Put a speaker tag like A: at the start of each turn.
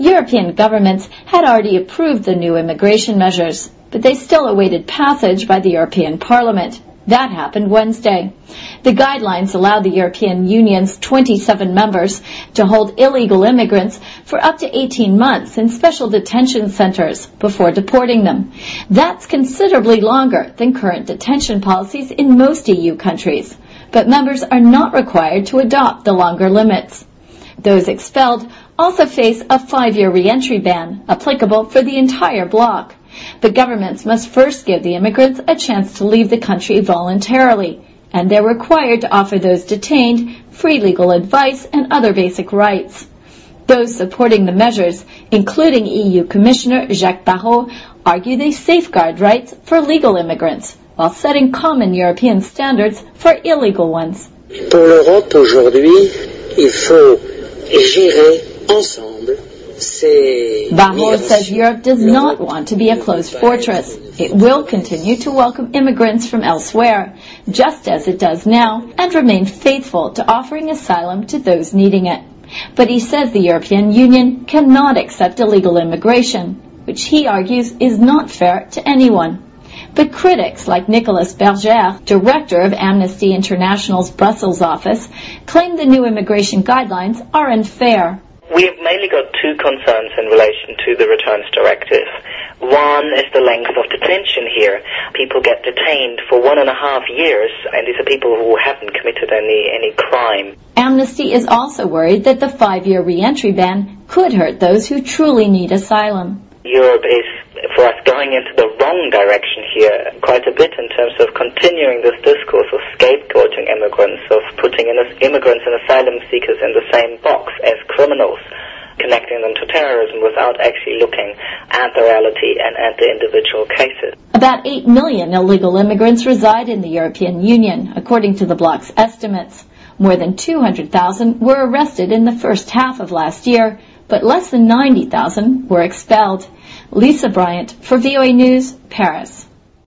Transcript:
A: European governments had already approved the new immigration measures, but they still awaited passage by the European Parliament. That happened Wednesday. The guidelines allow the European Union's 27 members to hold illegal immigrants for up to 18 months in special detention centers before deporting them. That's considerably longer than current detention policies in most EU countries, but members are not required to adopt the longer limits. Those expelled also face a 5-year re-entry ban, applicable for the entire bloc. But governments must first give the immigrants a chance to leave the country voluntarily, and they're required to offer those detained free legal advice and other basic rights. Those supporting the measures, including EU Commissioner Jacques Barrot, argue they safeguard rights for legal immigrants, while setting common European standards for illegal ones.
B: Pour l'Europe aujourd'hui, il faut gérer ensemble.
A: Barrot says Europe does not want to be a closed fortress. It will continue to welcome immigrants from elsewhere, just as it does now, and remain faithful to offering asylum to those needing it. But he says the European Union cannot accept illegal immigration, which he argues is not fair to anyone. But critics like Nicolas Berger, director of Amnesty International's Brussels office, claim the new immigration guidelines are unfair.
C: We have mainly got two concerns in relation to the Returns Directive. One is the length of detention here. People get detained for 1.5 years, and these are people who haven't committed any crime.
A: Amnesty is also worried that the 5-year re-entry ban could hurt those who truly need asylum.
C: Europe is, for us, going into the wrong direction here quite a bit in terms of continuing this discourse of scapegoating immigrants, of putting immigrants and asylum seekers in the same box as criminals, connecting them to terrorism without actually looking at the reality and at the individual cases.
A: About 8 million illegal immigrants reside in the European Union, according to the bloc's estimates. More than 200,000 were arrested in the first half of last year, but less than 90,000 were expelled. Lisa Bryant for VOA News, Paris.